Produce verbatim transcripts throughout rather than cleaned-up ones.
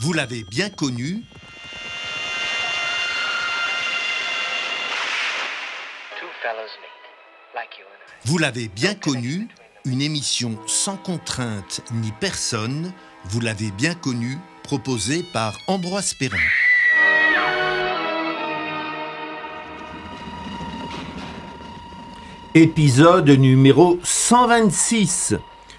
Vous l'avez bien connu. Vous l'avez bien connu, une émission sans contrainte ni personne. Vous l'avez bien connu, proposée par Ambroise Perrin. Épisode numéro cent vingt-six.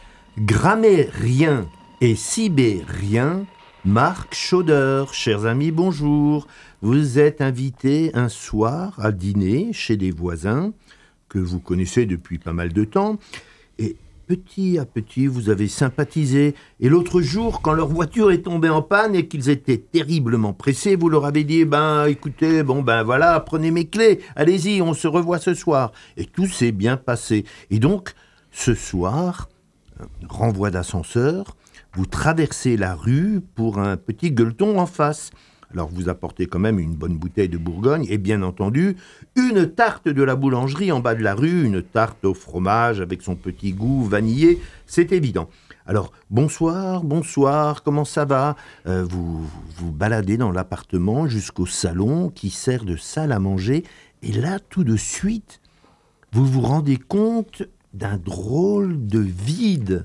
Grammairien et sibérien, Marc Schauder. Chers amis, bonjour. Vous êtes invités un soir à dîner chez des voisins que vous connaissez depuis pas mal de temps. Et petit à petit, vous avez sympathisé. Et l'autre jour, quand leur voiture est tombée en panne et qu'ils étaient terriblement pressés, vous leur avez dit « Ben, écoutez, bon, ben voilà, prenez mes clés, allez-y, on se revoit ce soir. » Et tout s'est bien passé. Et donc, ce soir, renvoi d'ascenseur, vous traversez la rue pour un petit gueuleton en face. Alors, vous apportez quand même une bonne bouteille de Bourgogne et bien entendu, une tarte de la boulangerie en bas de la rue, une tarte au fromage avec son petit goût vanillé, c'est évident. Alors, bonsoir, bonsoir, comment ça va ? euh, vous, vous baladez dans l'appartement jusqu'au salon qui sert de salle à manger et là, tout de suite, vous vous rendez compte d'un drôle de vide.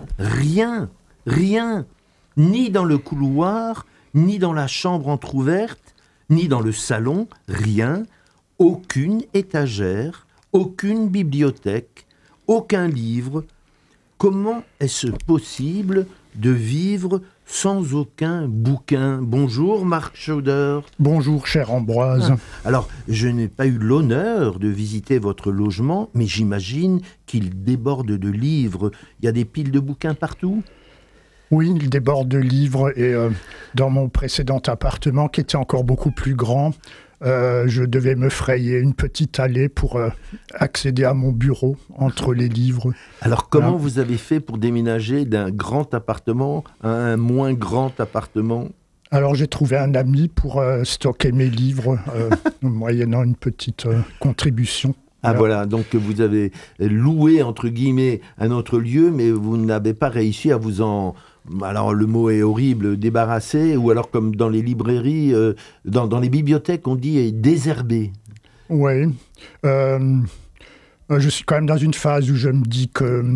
Rien, rien, ni dans le couloir, ni dans la chambre entr'ouverte, ni dans le salon, rien, aucune étagère, aucune bibliothèque, aucun livre. Comment est-ce possible de vivre sans aucun bouquin ? Bonjour Marc Schauder. Bonjour cher Ambroise. Ah, alors, je n'ai pas eu l'honneur de visiter votre logement, mais j'imagine qu'il déborde de livres. Il y a des piles de bouquins partout ? Oui, il déborde de livres et euh, dans mon précédent appartement, qui était encore beaucoup plus grand, euh, je devais me frayer une petite allée pour euh, accéder à mon bureau entre les livres. Alors comment voilà. Vous avez fait pour déménager d'un grand appartement à un moins grand appartement ? Alors j'ai trouvé un ami pour euh, stocker mes livres, euh, moyennant une petite euh, contribution. Ah voilà, donc vous avez loué, entre guillemets, un autre lieu, mais vous n'avez pas réussi à vous en... Alors le mot est horrible, débarrasser, ou alors comme dans les librairies, euh, dans, dans les bibliothèques, on dit désherber. Oui, euh, je suis quand même dans une phase où je me dis que,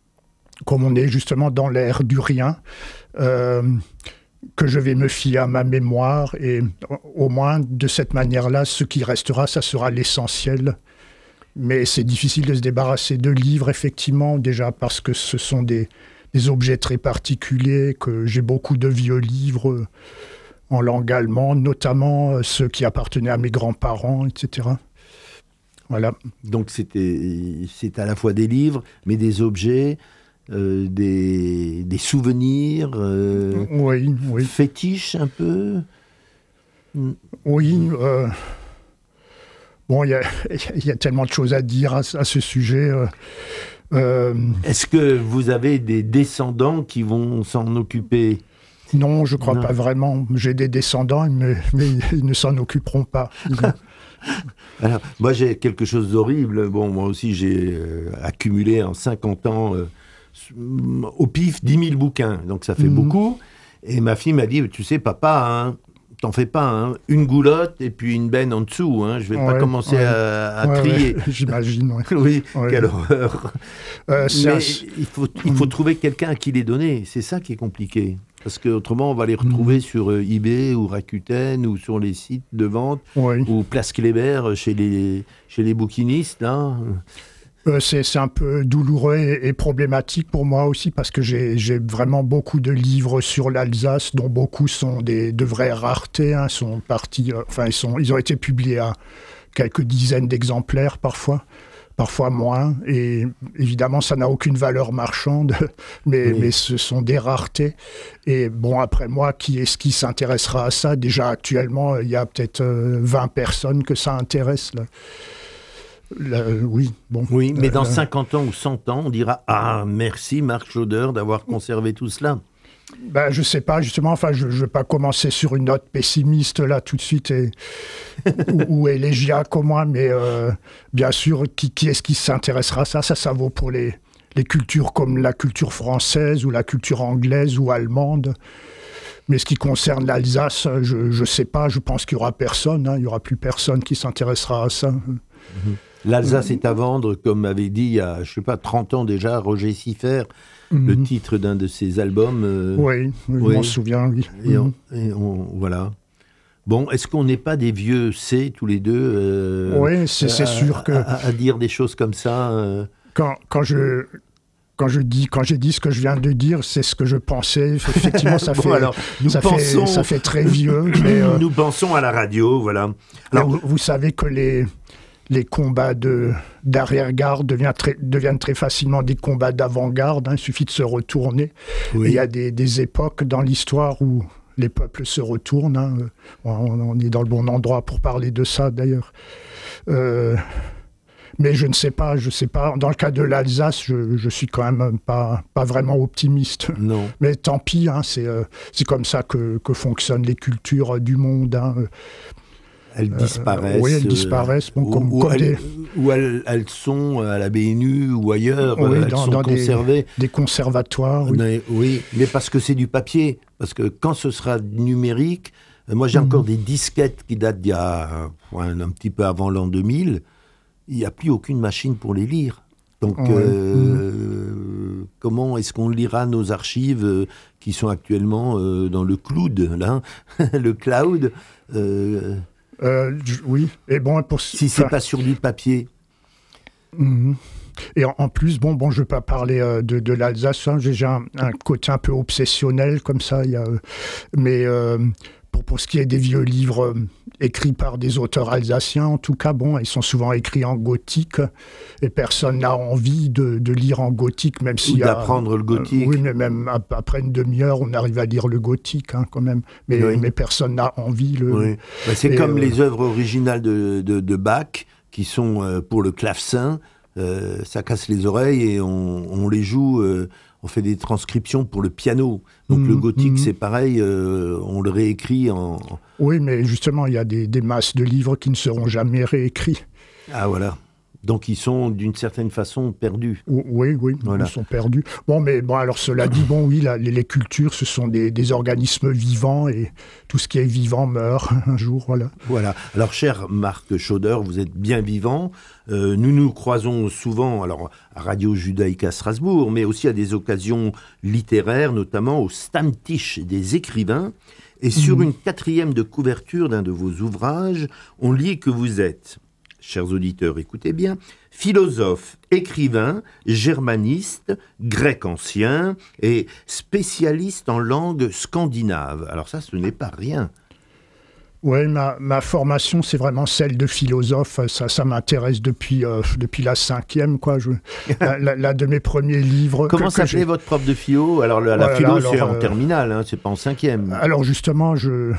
comme on est justement dans l'ère du rien, euh, que je vais me fier à ma mémoire, et au moins de cette manière-là, ce qui restera, ça sera l'essentiel. Mais c'est difficile de se débarrasser de livres, effectivement, déjà parce que ce sont des, des objets très particuliers, que j'ai beaucoup de vieux livres en langue allemande, notamment ceux qui appartenaient à mes grands-parents, et cetera. Voilà. Donc c'était, c'est à la fois des livres, mais des objets, euh, des, des souvenirs, euh, oui, oui. fétiches un peu. Oui, euh, bon, il y, y a tellement de choses à dire à, à ce sujet. Euh, euh, Est-ce que vous avez des descendants qui vont s'en occuper ? Non, je ne crois non. pas vraiment. J'ai des descendants, mais, mais ils ne s'en occuperont pas. Alors, moi, j'ai quelque chose d'horrible. Bon, moi aussi, j'ai euh, accumulé en cinquante ans, euh, au pif, dix mille bouquins. Donc, ça fait mmh. beaucoup. Et ma fille m'a dit, tu sais, papa, hein, t'en fais pas, hein, une goulotte et puis une benne en dessous. Hein, je vais ouais, pas commencer ouais. à, à ouais, trier. Ouais, j'imagine, ouais. Oui, ouais. quelle horreur. Euh, Mais un... il faut, il faut trouver quelqu'un à qui les donner. C'est ça qui est compliqué. Parce qu'autrement, on va les retrouver mmh. sur euh, eBay ou Rakuten ou sur les sites de vente oui. ou Place Kléber chez les, chez les bouquinistes. Là. Euh, c'est, c'est un peu douloureux et, et problématique pour moi aussi parce que j'ai, j'ai vraiment beaucoup de livres sur l'Alsace dont beaucoup sont des, de vraies raretés. Hein, sont partis, euh, enfin, ils, sont, ils ont été publiés à quelques dizaines d'exemplaires parfois. Parfois moins, et évidemment ça n'a aucune valeur marchande, mais, oui. mais ce sont des raretés. Et bon, après moi, qui est-ce qui s'intéressera à ça ? Déjà actuellement, il y a peut-être euh, vingt personnes que ça intéresse. Là. Là, oui, bon. Oui, mais euh, dans cinquante ans ou cent ans, on dira « Ah, merci Marc Schauder d'avoir conservé tout cela ». Ben, je sais pas, justement, enfin, je ne veux pas commencer sur une note pessimiste, là, tout de suite, et, ou, ou élégiaque au moins, mais euh, bien sûr, qui, qui est-ce qui s'intéressera à ça ? Ça, ça vaut pour les, les cultures comme la culture française, ou la culture anglaise, ou allemande. mais ce qui concerne l'Alsace, je ne sais pas, je pense qu'il n'y aura personne, hein, il n'y aura plus personne qui s'intéressera à ça. Mmh. L'Alsace mmh. est à vendre, comme avait dit il y a, je ne sais pas, trente ans déjà, Roger Siffert, mmh. le titre d'un de ses albums. Euh, oui, je oui. m'en souviens, oui. Et, on, et on, voilà. Bon, est-ce qu'on n'est pas des vieux C, tous les deux euh, Oui, c'est, c'est à, sûr que... À, à dire des choses comme ça euh... quand, quand je... Quand, je dis, quand j'ai dit ce que je viens de dire, c'est ce que je pensais. Effectivement, ça, bon, fait, alors, nous ça, pensons... fait, ça fait très vieux. Mais, euh... Nous pensons à la radio, voilà. Alors, vous, vous savez que les, les combats de, d'arrière-garde deviennent très, deviennent très facilement des combats d'avant-garde. Hein, il suffit de se retourner. Oui. Il y a des, des époques dans l'histoire où les peuples se retournent. Hein. On, on est dans le bon endroit pour parler de ça, d'ailleurs. Euh... Mais je ne sais pas, je sais pas. Dans le cas de l'Alsace, je, je suis quand même pas, pas vraiment optimiste. Non. Mais tant pis, hein, c'est, euh, c'est comme ça que, que fonctionnent les cultures du monde. Hein. Elles disparaissent. Euh, oui, elles disparaissent. Bon, ou, comme, ou, comme elles, des... ou elles, elles sont à la B N U ou ailleurs, oui, elles dans, sont dans conservées. Des, des conservatoires. Oui. Mais, oui, mais parce que c'est du papier. Parce que quand ce sera numérique, moi j'ai mmh. encore des disquettes qui datent d'il y a un, un petit peu avant l'an deux mille. Il n'y a plus aucune machine pour les lire. Donc, ouais. euh, mmh. comment est-ce qu'on lira nos archives euh, qui sont actuellement euh, dans le cloud, là, le cloud euh, euh, Oui. Et bon, pour... Si ce n'est enfin... pas sur du papier. Mmh. Et en, en plus, bon, bon, je ne vais pas parler euh, de, de l'Alsace. Hein, j'ai un, un côté un peu obsessionnel comme ça. Il y a, euh, mais... Euh, Pour, pour ce qui est des vieux livres euh, écrits par des auteurs alsaciens, en tout cas, bon, ils sont souvent écrits en gothique et personne n'a envie de, de lire en gothique, même s'il y a... d'apprendre le gothique. Euh, oui, mais même après une demi-heure, on arrive à lire le gothique, hein, quand même. Mais, oui. mais personne n'a envie. Le... Oui. Ben, c'est et comme euh... les œuvres originales de, de, de Bach, qui sont euh, pour le clavecin. Euh, ça casse les oreilles et on, on les joue... Euh, on fait des transcriptions pour le piano. Donc mmh, le gothique, mmh. c'est pareil, euh, on le réécrit en... Oui, mais justement, il y a des, des masses de livres qui ne seront jamais réécrits. Ah, voilà. Donc ils sont, d'une certaine façon, perdus. Oui, oui, voilà. Ils sont perdus. Bon, mais bon, alors cela dit, bon, oui, la, les, les cultures, ce sont des, des organismes vivants et tout ce qui est vivant meurt un jour, voilà. Voilà. Alors, cher Marc Schauder, vous êtes bien vivant. Euh, nous nous croisons souvent, alors à Radio Judaïka Strasbourg, mais aussi à des occasions littéraires, notamment au Stammtisch des écrivains. Et sur mmh. une quatrième de couverture d'un de vos ouvrages, on lit que vous êtes... Chers auditeurs, écoutez bien, philosophe, écrivain, germaniste, grec ancien et spécialiste en langue scandinave. Alors ça, ce n'est pas rien. Oui, ma, ma formation, c'est vraiment celle de philosophe. Ça, ça m'intéresse depuis, euh, depuis la cinquième, quoi. Je, la, la, la de mes premiers livres. Comment que, s'appelait que votre prof de philo? Alors, la, la voilà, philo, alors, c'est en euh, terminale, hein, c'est pas en cinquième. Alors, justement, je...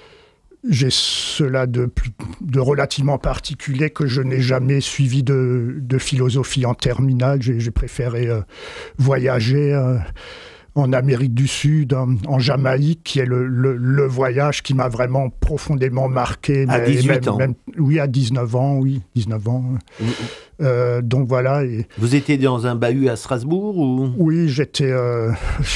J'ai cela de, de relativement particulier que je n'ai jamais suivi de, de philosophie en terminale. J'ai, j'ai préféré euh, voyager euh, en Amérique du Sud, en, en Jamaïque, qui est le, le, le voyage qui m'a vraiment profondément marqué. À mais, dix-huit même, ans même, Oui, à dix-neuf ans, oui, dix-neuf ans. Mmh. Euh, donc voilà. Et... Vous étiez dans un bahut à Strasbourg ou... Oui, j'étais... Euh,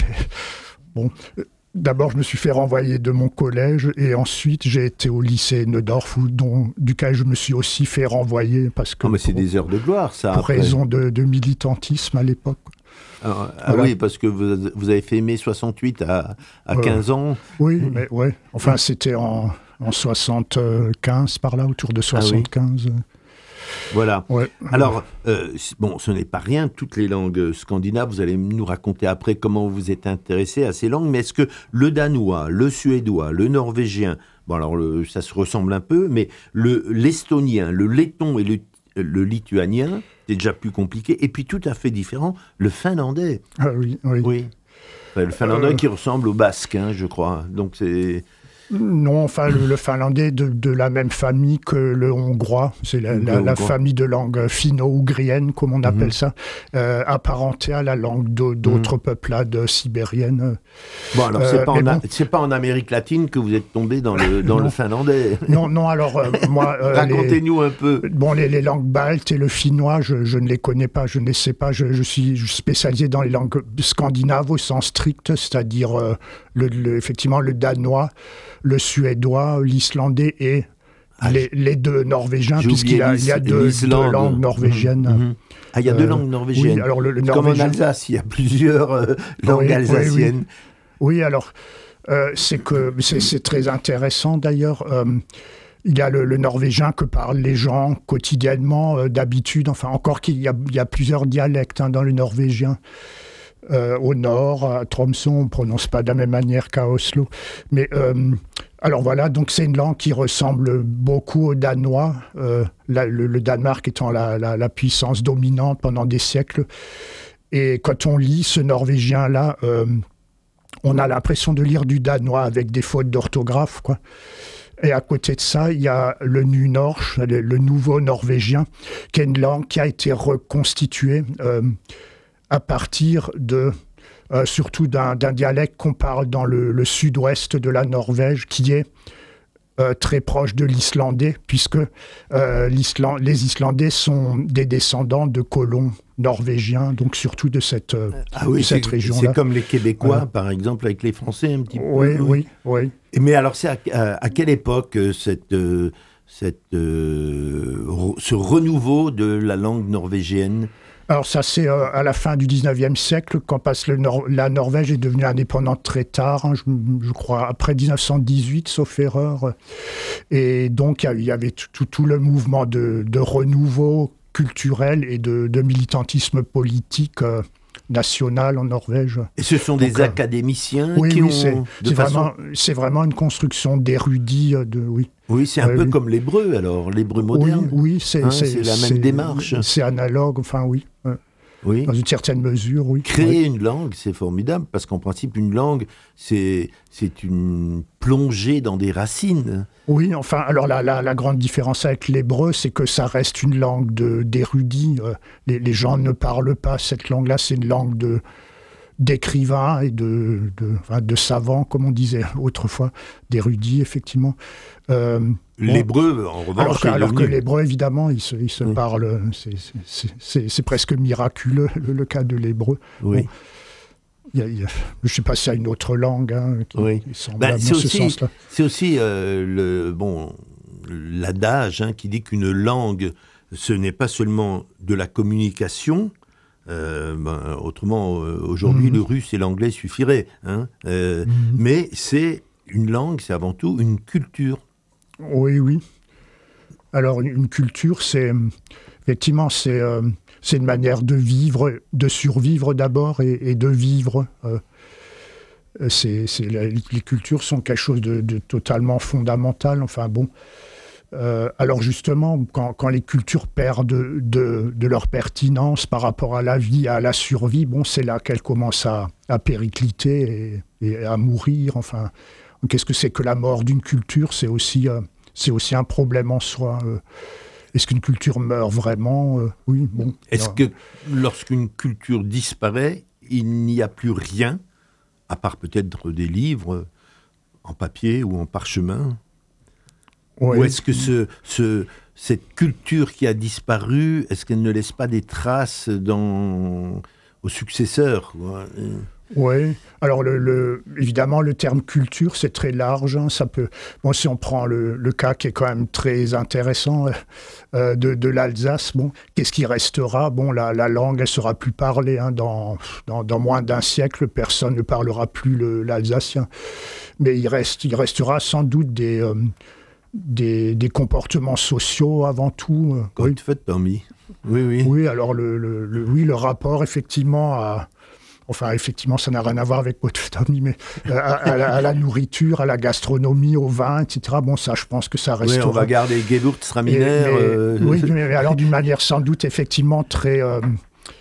bon... D'abord, je me suis fait renvoyer de mon collège et ensuite, j'ai été au lycée Neudorf, où, dont, duquel je me suis aussi fait renvoyer. Parce que oh, mais c'est pour, des heures de gloire, ça. Pour après. raison de, de militantisme à l'époque. Alors, ah voilà. Oui, parce que vous, vous avez fait mai soixante-huit à, à quinze euh, ans. Oui, mais ouais. Enfin, c'était en, en soixante-quinze, par là, autour de soixante-quinze. Ah oui. Voilà. Ouais. Alors, euh, bon, ce n'est pas rien, toutes les langues scandinaves, vous allez nous raconter après comment vous êtes intéressé à ces langues, mais est-ce que le danois, le suédois, le norvégien, bon alors le, ça se ressemble un peu, mais le, l'estonien, le letton et le, le lituanien, c'est déjà plus compliqué, et puis tout à fait différent, le finlandais. Ah oui, oui. oui. Enfin, le finlandais euh... qui ressemble au basque, hein, je crois, donc c'est... Non, enfin, le, le finlandais de, de la même famille que le hongrois. C'est la, la, la famille de langue finno-ougrienne, comme on appelle mmh. ça, euh, apparentée à la langue d'autres mmh. peuplades sibériennes. Bon, alors, c'est, euh, pas en, bon, c'est pas en Amérique latine que vous êtes tombé dans le, dans le finlandais. Non, non, alors, euh, moi... Euh, Racontez-nous les, un peu. Bon, les, les langues baltes et le finnois, je, je ne les connais pas, je ne les sais pas. Je, je suis spécialisé dans les langues scandinaves au sens strict, c'est-à-dire, euh, le, le, effectivement, le danois, le suédois, l'islandais et ah, les, les deux norvégiens, puisqu'il y a, il y a deux, deux langues norvégiennes. Mmh, mmh. Ah, il y a euh, deux langues norvégiennes. Oui, alors le, le norvégien... Comme en Alsace, il y a plusieurs euh, langues oui, alsaciennes. Oui, oui. oui alors, euh, c'est, que, c'est, c'est très intéressant d'ailleurs. Euh, il y a le, le norvégien que parlent les gens quotidiennement, euh, d'habitude. Enfin, encore qu'il y a, il y a plusieurs dialectes hein, dans le norvégien. Euh, au nord, à Tromsø, on ne prononce pas de la même manière qu'à Oslo. Mais euh, alors voilà, donc c'est une langue qui ressemble beaucoup au danois, euh, la, le, le Danemark étant la, la, la puissance dominante pendant des siècles. Et quand on lit ce norvégien-là, euh, on a l'impression de lire du danois avec des fautes d'orthographe, quoi. Et à côté de ça, il y a le nu-norsk, le, le nouveau norvégien, qui est une langue qui a été reconstituée euh, à partir de, euh, surtout d'un, d'un dialecte qu'on parle dans le, le sud-ouest de la Norvège, qui est euh, très proche de l'islandais, puisque euh, l'Island, les Islandais sont des descendants de colons norvégiens, donc surtout de cette, euh, ah oui, de cette c'est, région-là. C'est comme les Québécois, euh, par exemple, avec les Français, un petit peu. Oui, oui, oui. Mais alors, c'est à, à, à quelle époque cette... Euh, cette, euh, re, ce renouveau de la langue norvégienne? Alors ça, c'est euh, à la fin du dix-neuvième siècle, quand passe le Nor- la Norvège est devenue indépendante très tard, hein, je, je crois, après dix-neuf cent dix-huit, sauf erreur. Et donc, il y, y avait tout, tout, tout le mouvement de, de renouveau culturel et de, de militantisme politique euh, national en Norvège. Et ce sont des donc, académiciens oui, qui oui, ont... C'est, de c'est, façon... vraiment, c'est vraiment une construction d'érudits, de... oui. Oui, c'est un euh, peu oui. comme l'hébreu, alors, l'hébreu moderne. Oui, oui c'est, hein, c'est, c'est la c'est, même démarche. C'est analogue, enfin oui. Oui. Dans une certaine mesure, oui. Créer oui. une langue, c'est formidable, parce qu'en principe, une langue, c'est, c'est une plongée dans des racines. Oui, enfin, alors la, la, la grande différence avec l'hébreu, c'est que ça reste une langue de, d'érudits. Euh, les, les gens ne parlent pas cette langue-là, c'est une langue de... d'écrivains et de, de, enfin, de savants, comme on disait autrefois, d'érudits, effectivement. Euh, l'hébreu, bon, en revanche... Alors, que, alors que l'hébreu, évidemment, il se, il se oui. parle... C'est, c'est, c'est, c'est presque miraculeux, le, le cas de l'hébreu. Oui. Bon, il y a, il y a, je ne sais pas s'il y a une autre langue hein, qui, oui. qui semble ben, dans c'est ce aussi, sens-là. C'est aussi euh, le, bon, l'adage hein, qui dit qu'une langue, ce n'est pas seulement de la communication. Euh, ben, autrement, euh, aujourd'hui, mmh. le russe et l'anglais suffiraient. Hein, euh, mmh. Mais c'est une langue, c'est avant tout une culture. Oui, oui. Alors, une culture, c'est... Effectivement, c'est, euh, c'est une manière de vivre, de survivre d'abord et, et de vivre. Euh, c'est, c'est, la, les cultures sont quelque chose de, de totalement fondamental. Enfin, bon... Euh, alors justement, quand, quand les cultures perdent de, de, de leur pertinence par rapport à la vie, à la survie, bon, c'est là qu'elles commencent à, à péricliter et, et à mourir. Enfin, qu'est-ce que c'est que la mort d'une culture ? C'est aussi, euh, c'est aussi un problème en soi. Euh, est-ce qu'une culture meurt vraiment ? euh, Oui, bon. Est-ce que lorsqu'une culture disparaît, il n'y a plus rien, à part peut-être des livres en papier ou en parchemin ? Oui. Ou est-ce que ce, ce, cette culture qui a disparu, est-ce qu'elle ne laisse pas des traces dans, aux successeurs quoi ? Oui. Alors, le, le, évidemment, le terme culture, c'est très large. Hein, ça peut... Bon, si on prend le, le cas qui est quand même très intéressant euh, de, de l'Alsace, bon, qu'est-ce qui restera ? Bon, la, la langue, elle sera plus parlée. Hein, dans, dans, dans moins d'un siècle, personne ne parlera plus le, l'alsacien. Mais il, reste, il restera sans doute des... Euh, Des, des comportements sociaux avant tout. Euh, oui. Fait parmi. Oui, oui. Oui, alors le, le, le, oui, le rapport effectivement à... Enfin, effectivement, ça n'a rien à voir avec Potfetami, mais à, à, la, à la nourriture, à la gastronomie, au vin, et cetera. Bon, ça, je pense que ça restera. Oui, on va garder Gewürztraminer. Mais, euh... Oui, mais alors d'une manière sans doute effectivement très... Euh,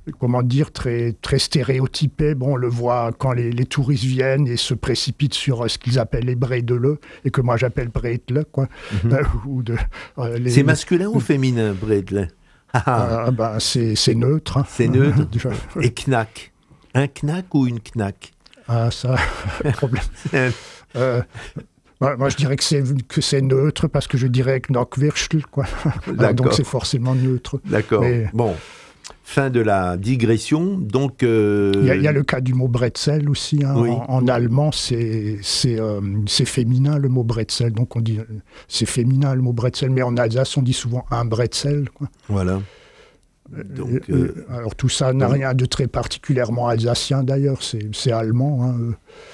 comment dire, très, très stéréotypé. Bon, on le voit quand les, les touristes viennent et se précipitent sur euh, ce qu'ils appellent les bredele, et que moi j'appelle bredele, quoi. Mm-hmm. Euh, ou de, euh, les, c'est masculin les... ou féminin, bredele? Ah, euh, ben, c'est, c'est neutre. Hein. C'est neutre. Et knack? Un knack ou une knack? Ah, ça, problème. euh, moi, moi, je dirais que c'est, que c'est neutre parce que je dirais Knockwürstel, quoi. Alors, donc, c'est forcément neutre. D'accord. Mais... Bon, fin de la digression. Donc, euh... il, y a, il y a le cas du mot bretzel aussi. Hein. Oui. En, en allemand, c'est, c'est, euh, c'est féminin, le mot bretzel. Donc, on dit c'est féminin, le mot bretzel. Mais en Alsace, on dit souvent un bretzel, quoi. Voilà. Donc, euh, alors tout ça n'a rien de très particulièrement alsacien d'ailleurs, c'est, c'est allemand. Hein.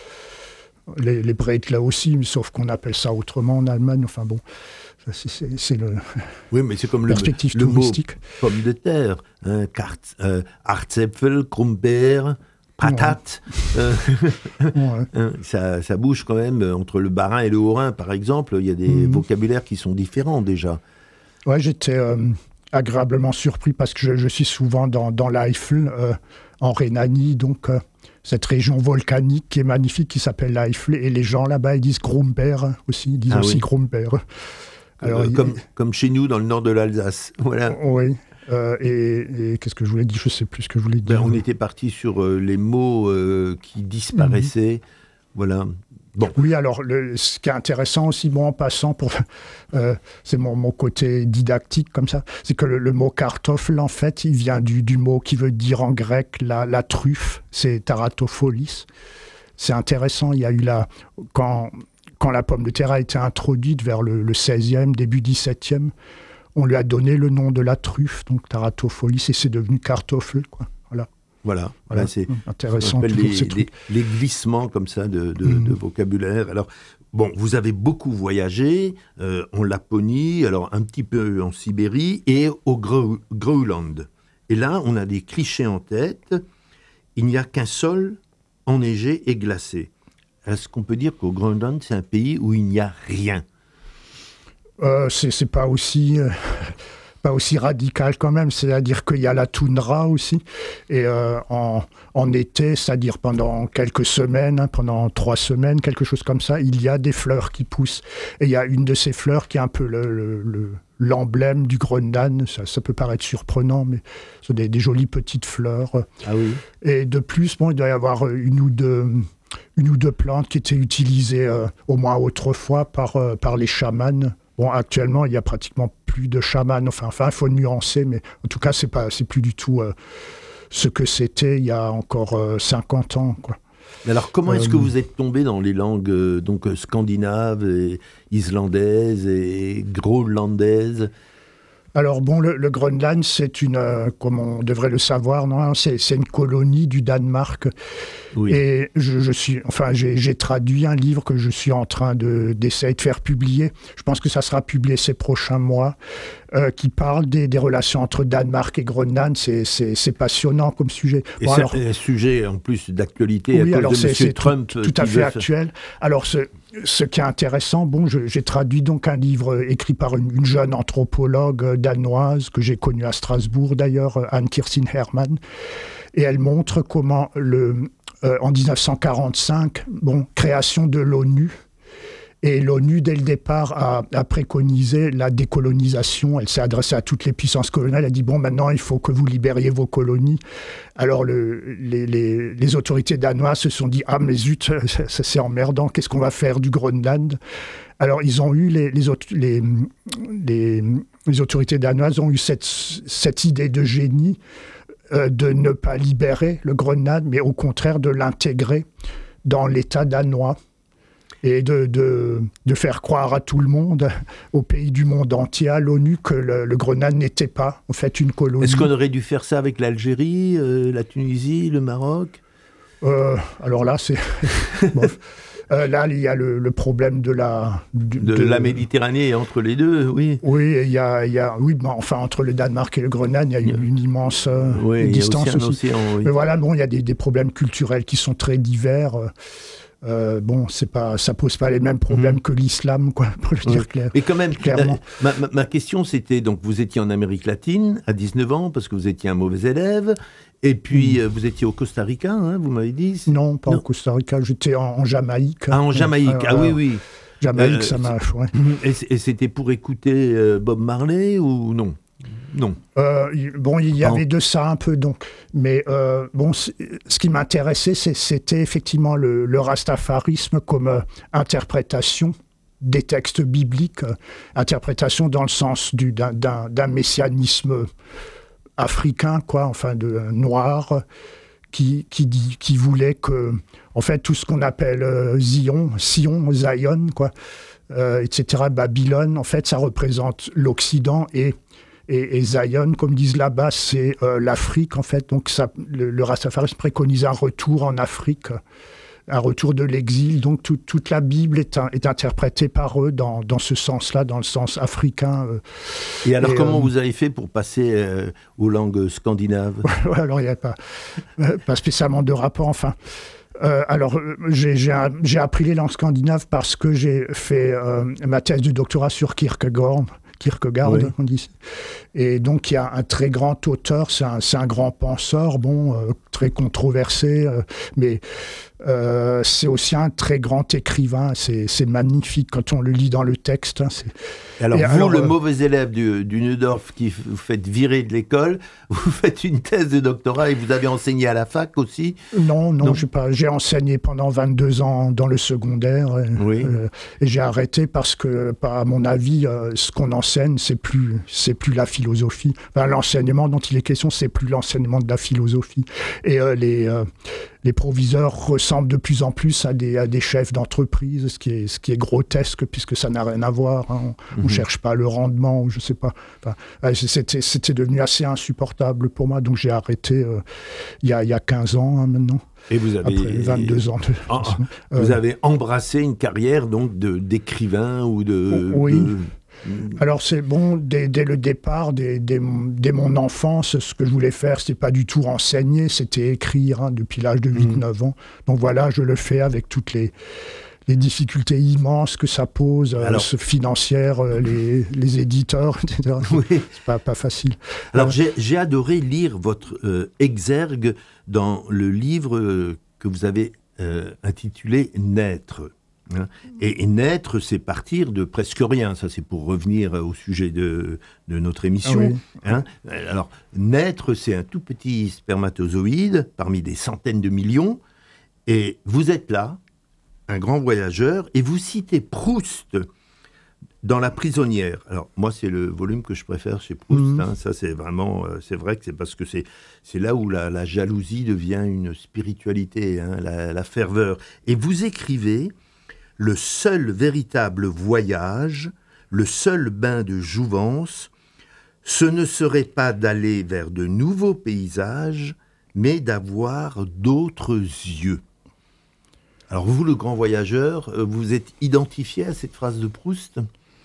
Les, les Bretler aussi, mais sauf qu'on appelle ça autrement en Allemagne. Enfin bon, c'est, c'est, c'est le. Oui, mais c'est comme perspective le, le touristique. Mot pomme de terre, hein, euh, Hartzäpfel, Krummbeer, patate. Ouais. Euh, ouais. hein, ça, ça bouge quand même entre le Bas-Rhin et le Haut-Rhin, par exemple. Il y a des mmh. vocabulaires qui sont différents déjà. Ouais, j'étais. Euh, agréablement surpris parce que je, je suis souvent dans, dans l'Eifel, euh, en Rhénanie, donc euh, cette région volcanique qui est magnifique, qui s'appelle l'Eifel, et les gens là-bas, ils disent Grumbeer aussi, ils disent ah, aussi oui. Grumbeer. Alors, euh, comme, il... comme chez nous, dans le nord de l'Alsace. Voilà. Oui, euh, et, et qu'est-ce que je voulais dire? Je ne sais plus ce que je voulais dire. Ben, on était parti sur euh, les mots euh, qui disparaissaient, mmh. voilà. Bon. Oui, alors, le, ce qui est intéressant aussi, bon, en passant, pour, euh, c'est mon, mon côté didactique comme ça, c'est que le, le mot kartoffel, en fait, il vient du, du mot qui veut dire en grec la, la truffe, c'est taratopholis. C'est intéressant, il y a eu la... Quand, quand la pomme de terre a été introduite vers le, le seizième, début dix-septième, on lui a donné le nom de la truffe, donc taratopholis, et c'est devenu kartoffel, quoi. Voilà. Voilà, voilà ben c'est intéressant. Les, les, les glissements comme ça de, de, mmh. de vocabulaire. Alors, bon, vous avez beaucoup voyagé euh, en Laponie, alors un petit peu en Sibérie et au Gro- Groenland. Et là, on a des clichés en tête. Il n'y a qu'un sol enneigé et glacé. Est-ce qu'on peut dire qu'au Groenland, c'est un pays où il n'y a rien? euh, c'est, c'est pas aussi... Euh... pas aussi radical quand même, c'est-à-dire qu'il y a la toundra aussi, et euh, en, en été, c'est-à-dire pendant quelques semaines, hein, pendant trois semaines, quelque chose comme ça, il y a des fleurs qui poussent, et il y a une de ces fleurs qui est un peu le, le, le, l'emblème du Groenland, ça, ça peut paraître surprenant, mais ce sont des, des jolies petites fleurs. Ah oui. Et de plus, bon, il doit y avoir une ou deux... une ou deux plantes qui étaient utilisées euh, au moins autrefois par, euh, par les chamans. Bon, actuellement, il n'y a pratiquement plus de chamans. Enfin, enfin, il faut nuancer, mais en tout cas, c'est pas, c'est plus du tout euh, ce que c'était il y a encore euh, cinquante ans, quoi. Alors, comment est-ce euh, que vous êtes tombé dans les langues euh, donc, scandinaves, et islandaises et groenlandaises ? Alors bon, le, le Groenland, c'est une, euh, comme on devrait le savoir, non, c'est, c'est une colonie du Danemark. Oui. Et je, je suis, enfin, j'ai, j'ai traduit un livre que je suis en train de, d'essayer de faire publier. Je pense que ça sera publié ces prochains mois, euh, qui parle des, des relations entre Danemark et Groenland. C'est, c'est, c'est passionnant comme sujet. Et bon, c'est alors, un sujet en plus d'actualité oui, à alors cause de c'est, M. Trump. Tout, tout à fait actuel. Alors, ce, ce qui est intéressant, bon, je, j'ai traduit donc un livre écrit par une, une jeune anthropologue danoise que j'ai connue à Strasbourg d'ailleurs, Anne-Kirstine Hermann, et elle montre comment, le, euh, en dix-neuf cent quarante-cinq, bon, création de l'ONU, et l'ONU, dès le départ, a, a préconisé la décolonisation. Elle s'est adressée à toutes les puissances coloniales. Elle a dit, bon, maintenant, il faut que vous libériez vos colonies. Alors, le, les, les, les autorités danoises se sont dit, ah, mais zut, ça, ça, c'est emmerdant, qu'est-ce qu'on va faire du Groenland ? Alors, ils ont eu, les, les, les, les, les autorités danoises ont eu cette, cette idée de génie euh, de ne pas libérer le Groenland, mais au contraire de l'intégrer dans l'État danois. Et de, de, de faire croire à tout le monde, aux pays du monde entier, à l'ONU, que le, le Groenland n'était pas, en fait, une colonie. Est-ce qu'on aurait dû faire ça avec l'Algérie, euh, la Tunisie, le Maroc ? euh, Alors là, c'est... bon, euh, là, il y a le, le problème de la... De, de, de la Méditerranée, entre les deux, oui. Oui, il y a... Il y a oui, ben, enfin, entre le Danemark et le Groenland, il y a une, une immense euh, oui, distance il y a aussi. Un aussi. océan, oui. Mais voilà, bon, il y a des, des problèmes culturels qui sont très divers. Euh, bon, c'est pas, ça pose pas les mêmes problèmes mmh. que l'islam, quoi, pour le dire clair. Mais quand même, clairement. La, ma, ma question, c'était, donc, vous étiez en Amérique latine à dix-neuf ans, parce que vous étiez un mauvais élève, et puis mmh. euh, vous étiez au Costa Rica, hein, vous m'avez dit. Non, pas non. au Costa Rica, j'étais en, en Jamaïque. Ah, en Jamaïque, euh, ah oui, oui. Jamaïque, euh, ça m'a... Ouais. Et, et c'était pour écouter euh, Bob Marley, ou non? Non. Euh, bon, il y avait oh. de ça un peu, donc. Mais euh, bon, ce qui m'intéressait, c'était effectivement le, le rastafarisme comme euh, interprétation des textes bibliques, euh, interprétation dans le sens du, d'un, d'un, d'un messianisme africain, quoi, enfin, de euh, noir, qui, qui, dit, qui voulait que, en fait, tout ce qu'on appelle euh, Zion, Sion, Zion, quoi, euh, et cetera, Babylone, en fait, ça représente l'Occident et Et, et Zion, comme disent là-bas, c'est euh, l'Afrique, en fait. Donc ça, le, le rastafarisme préconise un retour en Afrique, un retour de l'exil. Donc tout, toute la Bible est, un, est interprétée par eux dans, dans ce sens-là, dans le sens africain. Euh, et alors, et, comment euh, vous avez fait pour passer euh, aux langues scandinaves? Alors, il n'y a pas, euh, pas spécialement de rapport, enfin... Euh, alors, j'ai, j'ai, j'ai appris les langues scandinaves parce que j'ai fait euh, ma thèse de doctorat sur Kierkegaard, Kierkegaard, oui. on dit. Et donc, il y a un très grand auteur, c'est un, c'est un grand penseur, bon, euh, très controversé, euh, mais euh, c'est aussi un très grand écrivain. C'est, c'est magnifique quand on le lit dans le texte. Hein, c'est... Alors, Et vous, alors, le euh... mauvais élève du, du Neudorf qui vous faites virer de l'école, vous faites une thèse de doctorat et vous avez enseigné à la fac aussi? Non, non, non. J'ai, pas, j'ai enseigné pendant vingt-deux ans dans le secondaire. Et, oui. euh, et j'ai arrêté parce que, à mon avis, euh, ce qu'on enseigne, c'est plus, c'est plus la philosophie. Enfin, l'enseignement dont il est question, c'est plus l'enseignement de la philosophie. Et euh, les... Euh, Les proviseurs ressemblent de plus en plus à des, à des chefs d'entreprise, ce qui est, ce qui est grotesque, puisque ça n'a rien à voir. Hein. On ne mm-hmm. cherche pas le rendement, ou je ne sais pas. Enfin, c'était, c'était devenu assez insupportable pour moi, donc j'ai arrêté euh, il, y a, il y a quinze ans hein, maintenant. Et vous avez... Après vingt-deux ans. De... Ah, vous euh... avez embrassé une carrière donc, de, d'écrivain ou de... Oui. De... Alors c'est bon, dès, dès le départ, dès, dès, dès mon enfance, ce que je voulais faire, c'était pas du tout enseigner, c'était écrire, hein, depuis l'âge de huit neuf mmh. ans. Donc voilà, je le fais avec toutes les, les difficultés immenses que ça pose, Alors, euh, financières, euh, les, les éditeurs, et cetera. Oui. C'est pas, pas facile. Alors euh, j'ai, j'ai adoré lire votre euh, exergue dans le livre euh, que vous avez euh, intitulé « Naître ». Hein et, et naître, c'est partir de presque rien. Ça, c'est pour revenir au sujet de, de notre émission. Ah oui. Hein Alors, naître, c'est un tout petit spermatozoïde parmi des centaines de millions. Et vous êtes là, un grand voyageur, et vous citez Proust dans La prisonnière. Alors, moi, c'est le volume que je préfère chez Proust. Mmh. Hein. Ça, c'est vraiment... Euh, c'est vrai que c'est parce que c'est, c'est là où la, la jalousie devient une spiritualité, hein, la, la ferveur. Et vous écrivez... Le seul véritable voyage, le seul bain de jouvence, ce ne serait pas d'aller vers de nouveaux paysages, mais d'avoir d'autres yeux. Alors vous, le grand voyageur, vous êtes identifié à cette phrase de Proust ?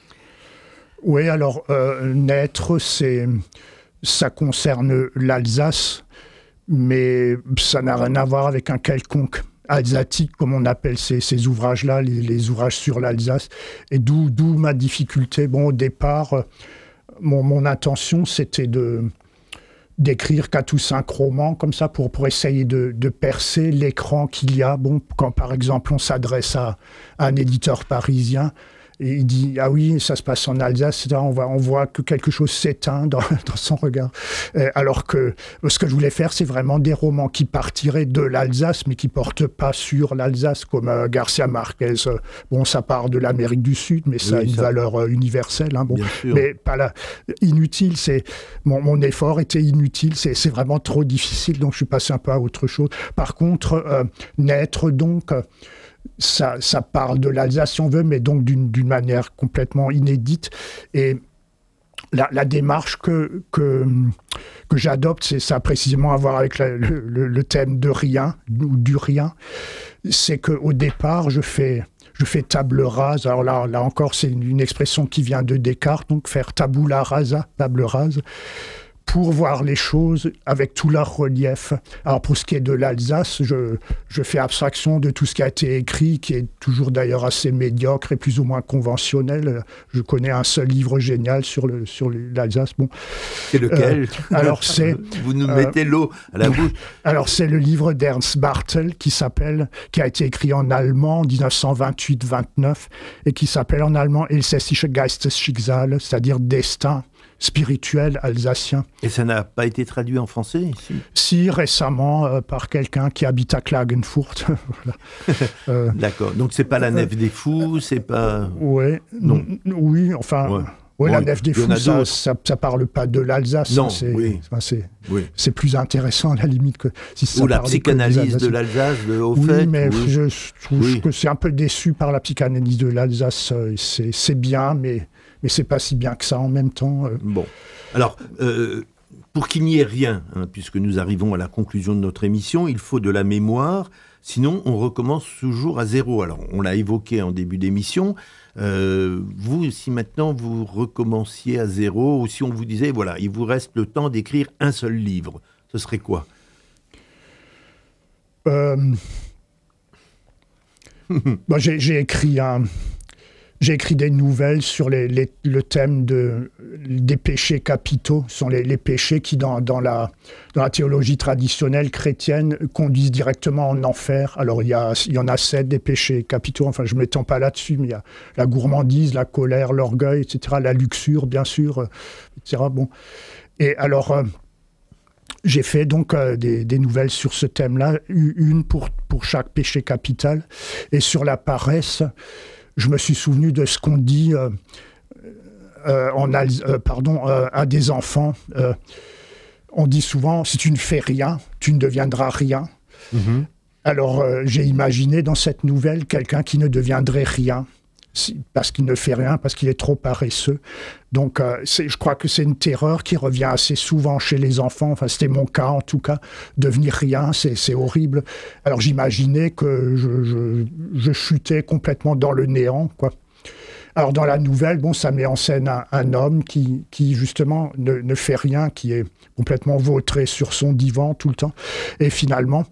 Oui, alors euh, naître, c'est, ça concerne l'Alsace, mais ça n'a rien à voir avec un quelconque alsatique, comme on appelle ces, ces ouvrages-là, les, les ouvrages sur l'Alsace. Et d'où, d'où ma difficulté. Bon, au départ, mon, mon intention, c'était de, d'écrire quatre ou cinq romans, comme ça, pour, pour essayer de, de percer l'écran qu'il y a. Bon, quand, par exemple, on s'adresse à, à un éditeur parisien, et il dit « Ah oui, ça se passe en Alsace », et cetera. On voit, on voit que quelque chose s'éteint dans, dans son regard. Euh, alors que ce que je voulais faire, c'est vraiment des romans qui partiraient de l'Alsace, mais qui ne portent pas sur l'Alsace, comme euh, Garcia Marquez. Bon, ça part de l'Amérique du Sud, mais ça oui, a une ça... valeur euh, universelle. Hein, bon. Mais pas là. Inutile, c'est... Mon, mon effort était inutile, c'est, c'est vraiment trop difficile, donc je suis passé un peu à autre chose. Par contre, euh, naître, donc... Euh, Ça, ça parle de l'Alsace, si on veut, mais donc d'une, d'une manière complètement inédite. Et la, la démarche que, que, que j'adopte, c'est ça précisément à voir avec la, le, le, le thème de rien, ou du rien. C'est qu'au départ, je fais, je fais table rase. Alors là, là encore, c'est une, une expression qui vient de Descartes, donc faire tabula rasa, table rase, pour voir les choses avec tout leur relief. Alors pour ce qui est de l'Alsace, je, je fais abstraction de tout ce qui a été écrit, qui est toujours d'ailleurs assez médiocre et plus ou moins conventionnel. Je connais un seul livre génial sur, le, sur l'Alsace. Bon. C'est lequel ? euh, Alors c'est... Vous nous mettez euh, l'eau à la bouche. Alors c'est le livre d'Ernst Bartel qui s'appelle, qui a été écrit en allemand en dix-neuf cent vingt-huit vingt-neuf et qui s'appelle en allemand Elsässische Geistesschicksale, c'est-à-dire destin spirituel alsacien. Et ça n'a pas été traduit en français ici ? Si, récemment, euh, par quelqu'un qui habite à Klagenfurt. Voilà. euh, D'accord. Donc, c'est pas la nef des fous, c'est pas... Ouais, non. Oui, enfin... Ouais. Ouais, bon, la nef des fous, ça, ça, ça parle pas de l'Alsace. Non, c'est, oui. Enfin, c'est, oui. c'est plus intéressant, à la limite, que si ça Ou la psychanalyse de l'Alsace, de Hoffet. Oui, mais oui. je trouve oui. que c'est un peu déçu par la psychanalyse de l'Alsace. C'est, c'est bien, mais... mais c'est pas si bien que ça en même temps. Euh. Bon, alors, euh, pour qu'il n'y ait rien, hein, puisque nous arrivons à la conclusion de notre émission, il faut de la mémoire, sinon on recommence toujours à zéro. Alors, on l'a évoqué en début d'émission, euh, vous, si maintenant vous recommenciez à zéro, ou si on vous disait, voilà, il vous reste le temps d'écrire un seul livre, ce serait quoi ? euh... bon, j'ai, j'ai écrit un... J'ai écrit des nouvelles sur les, les, le thème de, des péchés capitaux. Ce sont les, les péchés qui, dans, dans, la, dans la théologie traditionnelle chrétienne, conduisent directement en enfer. Alors, il y, a, il y en a sept des péchés capitaux. Enfin, je ne m'étends pas là-dessus, mais il y a la gourmandise, la colère, l'orgueil, et cetera. La luxure, bien sûr, et cetera. Bon. Et alors... Euh, J'ai fait donc euh, des, des nouvelles sur ce thème-là, une pour, pour chaque péché capital. Et sur la paresse, je me suis souvenu de ce qu'on dit euh, euh, en, euh, pardon, euh, à des enfants. Euh, on dit souvent, si tu ne fais rien, tu ne deviendras rien. Mm-hmm. Alors euh, j'ai imaginé dans cette nouvelle quelqu'un qui ne deviendrait rien. Parce qu'il ne fait rien, parce qu'il est trop paresseux. Donc, euh, c'est, je crois que c'est une terreur qui revient assez souvent chez les enfants. Enfin, c'était mon cas, en tout cas. Devenir rien, c'est, c'est horrible. Alors, j'imaginais que je, je, je chutais complètement dans le néant, quoi. Alors, dans la nouvelle, bon, ça met en scène un, un homme qui, qui justement, ne, ne fait rien, qui est complètement vautré sur son divan tout le temps. Et finalement...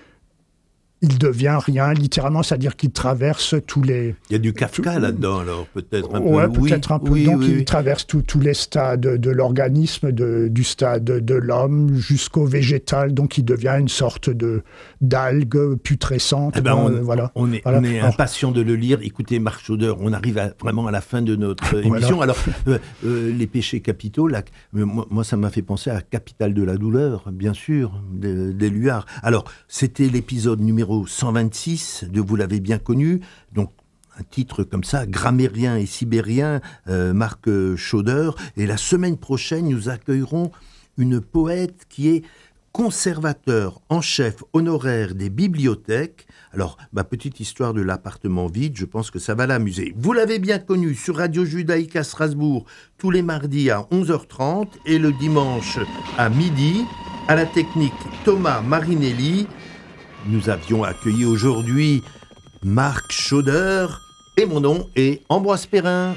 il devient rien, littéralement, c'est-à-dire qu'il traverse tous les... Il y a du Kafka là-dedans, alors, peut-être un peu. Ouais, peut-être oui, un peu. Oui, Donc, oui, il oui. traverse tout, tous les stades de l'organisme, de, du stade de l'homme jusqu'au végétal. Donc, il devient une sorte de, d'algue putrescente. Eh ben, bon, on, euh, voilà. on est, voilà. on est alors, impatient de le lire. Écoutez, Marc Chaudeur, on arrive à, vraiment à la fin de notre euh, émission. Voilà. Alors, euh, euh, les péchés capitaux, là, euh, moi, moi, ça m'a fait penser à Capitale de la douleur, bien sûr, d'Éluard. Alors, c'était l'épisode numéro cent vingt-six de Vous l'avez bien connu, donc un titre comme ça, grammairien et sibérien, euh, Marc Chaudeur. Et la semaine prochaine, nous accueillerons une poète qui est conservateur en chef honoraire des bibliothèques. Alors, ma petite histoire de l'appartement vide, je pense que ça va l'amuser. Vous l'avez bien connu sur Radio Judaïque à Strasbourg, tous les mardis à onze heures trente et le dimanche à midi. À la technique, Thomas Marinelli. Nous avions accueilli aujourd'hui Marc Chaudeur et mon nom est Ambroise Perrin.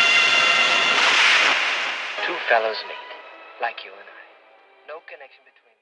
Two fellows meet, like you and I. No connection between them.